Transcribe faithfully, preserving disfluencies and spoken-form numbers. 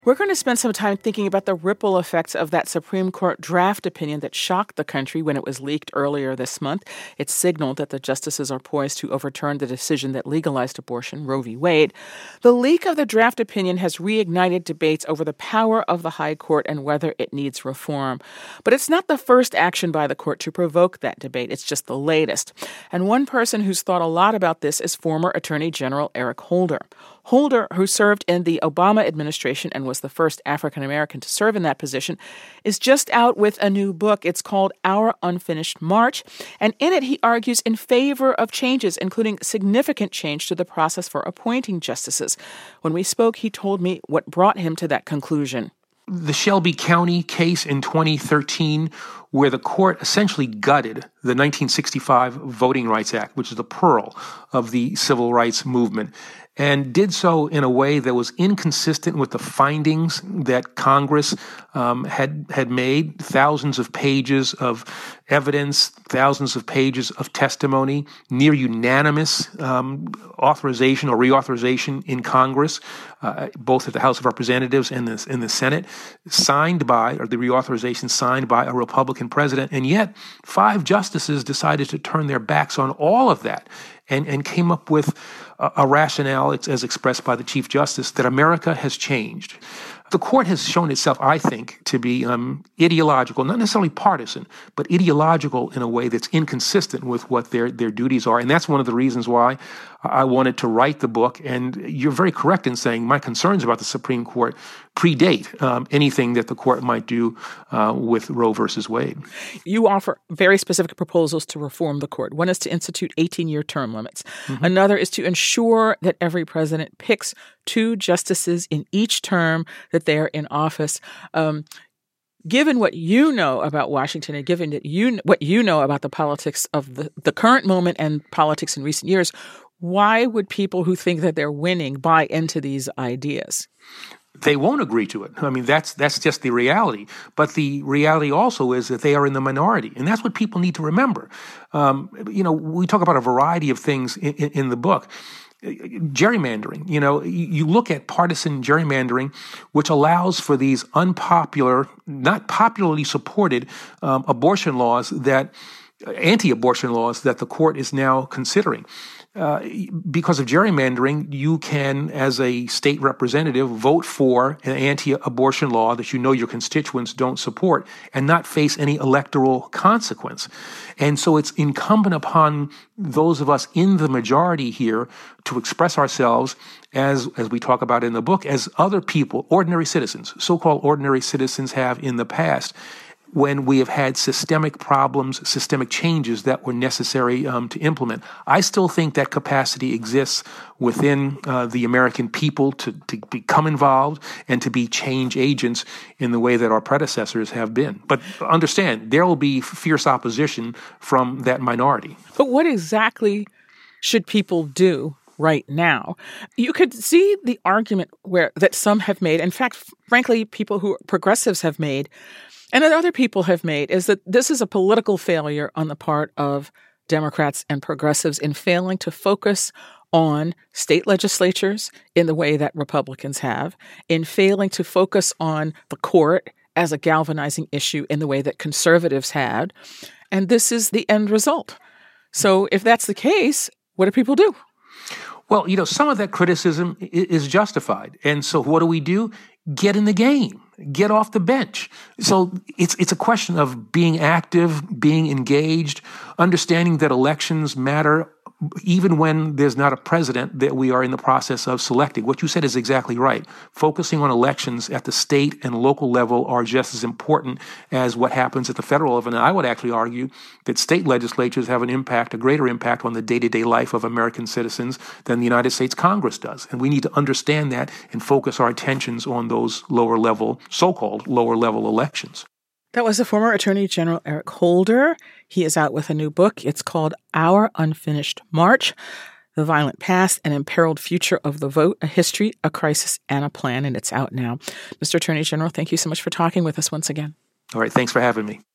We're going to spend some time thinking about the ripple effects of that Supreme Court draft opinion that shocked the country when it was leaked earlier this month. It signaled that the justices are poised to overturn the decision that legalized abortion, Roe v. Wade. The leak of the draft opinion has reignited debates over the power of the High Court and whether it needs reform. But it's not the first action by the court to provoke that debate. It's just the latest. And one person who's thought a lot about this is former Attorney General Eric Holder. Holder, who served in the Obama administration and was the first African-American to serve in that position, is just out with a new book. It's called Our Unfinished March, and in it he argues in favor of changes, including significant change to the process for appointing justices. When we spoke, he told me what brought him to that conclusion. The Shelby County case in twenty thirteen, where the court essentially gutted the nineteen sixty-five Voting Rights Act, which is the pearl of the civil rights movement, and did so in a way that was inconsistent with the findings that Congress um, had had made. Thousands of pages of evidence, thousands of pages of testimony, near unanimous um, authorization or reauthorization in Congress, uh, both at the House of Representatives and the, in the Senate, signed by, or the reauthorization signed by a Republican president. And yet, five justices decided to turn their backs on all of that and, and came up with a, a rationale, as expressed by the Chief Justice, that America has changed. The court has shown itself, I think, to be um, ideological, not necessarily partisan, but ideological in a way that's inconsistent with what their, their duties are. And that's one of the reasons why I wanted to write the book. And you're very correct in saying my concerns about the Supreme Court predate um, anything that the court might do uh, with Roe versus Wade. You offer very specific proposals to reform the court. One is to institute eighteen-year term limits. Mm-hmm. Another is to ensure that every president picks two justices in each term that they are in office. Um, given what you know about Washington and given that you what you know about the politics of the, the current moment and politics in recent years, why would people who think that they're winning buy into these ideas? They won't agree to it. I mean, that's that's just the reality. But the reality also is that they are in the minority. And that's what people need to remember. Um, you know, we talk about a variety of things in, in, in the book. Gerrymandering, you know, you look at partisan gerrymandering, which allows for these unpopular, not popularly supported um, abortion laws that, anti-abortion laws that the court is now considering. Uh, because of gerrymandering, you can, as a state representative, vote for an anti-abortion law that you know your constituents don't support and not face any electoral consequence. And so it's incumbent upon those of us in the majority here to express ourselves as, as we talk about in the book, as other people, ordinary citizens, so-called ordinary citizens have in the past, when we have had systemic problems, systemic changes that were necessary um, to implement. I still think that capacity exists within uh, the American people to, to become involved and to be change agents in the way that our predecessors have been. But understand, there will be fierce opposition from that minority. But what exactly should people do right now? You could see the argument where that some have made, in fact, frankly, people who progressives have made, and that other people have made, is that this is a political failure on the part of Democrats and progressives in failing to focus on state legislatures in the way that Republicans have, in failing to focus on the court as a galvanizing issue in the way that conservatives had. And this is the end result. So if that's the case, what do people do? Well, you know, some of that criticism is justified. And so what do we do? Get in the game. Get off the bench. So it's it's a question of being active, being engaged, understanding that elections matter even when there's not a president that we are in the process of selecting. What you said is exactly right. Focusing on elections at the state and local level are just as important as what happens at the federal level. And I would actually argue that state legislatures have an impact, a greater impact on the day-to-day life of American citizens than the United States Congress does. And we need to understand that and focus our attentions on those lower level, so-called lower level elections. That was the former Attorney General Eric Holder. He is out with a new book. It's called Our Unfinished March, The Violent Past and Imperiled Future of the Vote, A History, a Crisis, and a Plan, and it's out now. Mister Attorney General, thank you so much for talking with us once again. All right, thanks for having me.